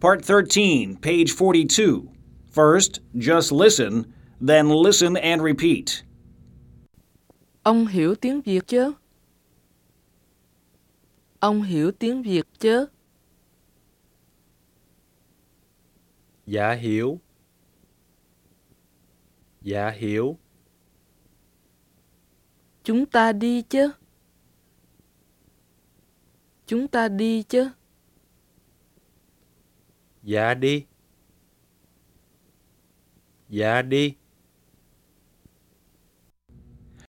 Part 13, page 42. First, just listen, then listen and repeat. Ông hiểu tiếng Việt chứ? Ông hiểu tiếng Việt chứ? Dạ hiểu. Dạ hiểu. Chúng ta đi chứ? Chúng ta đi chứ? Dạ đi. Dạ đi.